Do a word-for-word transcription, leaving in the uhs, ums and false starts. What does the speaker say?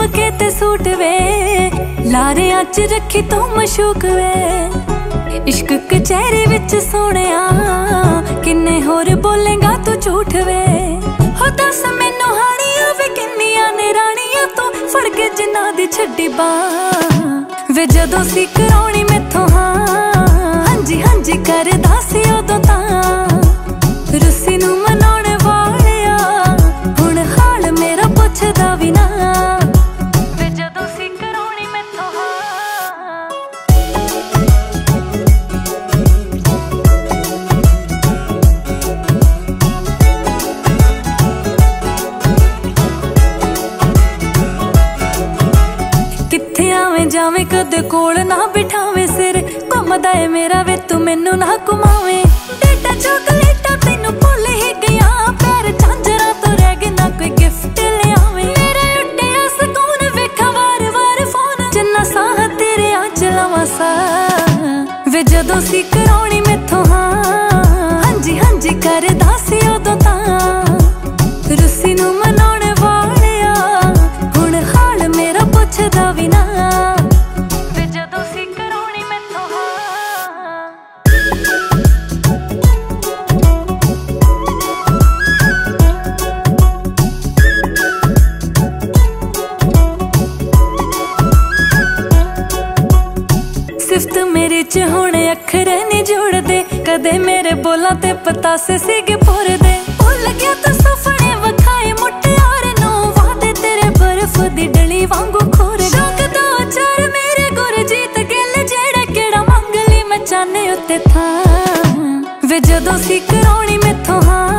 झुमके ते सूट वे, लारे अच रखी तू मशूक वे। इश्क कचहरी विच सोहणिया किन्ने होर बोलेगा तू झूठ वे। हो दस मैनू हानिया वे किन्नियां ने रानियां तू फड़ के जिन्ना दी छड्डी बांह वे। जदों सी कराउणी मैथों हाँ हांजी हांजी करदा सी उदों तां, रुस्सी नू मनाउण वालिया हुण हाल मेरा पुछदा वी ना वे। जदों सी कराउणी मैथों हाँ कित्थे आवें जावें कदे कोल ना बिठावें, सिर घुमदा ए मेरा वे तू मैनू ना घुमावें। डेटा चॉकलेटा तैनू भुल ही गया, पैर झांजरा तो रह गए ना कोई गिफ्ट ले आवें। मेरा उड्डिया सकून वेखा वार वार फोन जिन्ना साह तेरे आ चलावां सा वे। जदों सी कराउणी मैथों हाँ हांजी हांजी करदा सी उदों तां, रुस्सी नू मनाउण वालिया हुण हाल मेरा पुछदा वी ना वे। जदों सी कराउणी मैथों हाँ सिफ्त मेरे च हुण अखर नहीं जुड़दे, कदे मेरे बोलां ते पतासे सीगे पुरदे। भुल गया तू सुपने वखाए मुटियार नू, वादे तेरे बर्फ दी डली वांगू खोर। शौक दो चार मेरे गुरजीत गिल जेड़ा केड़ा मंग ली मैं चाहने उत्ते थां वे। जदों सी कराउणी मैथों हाँ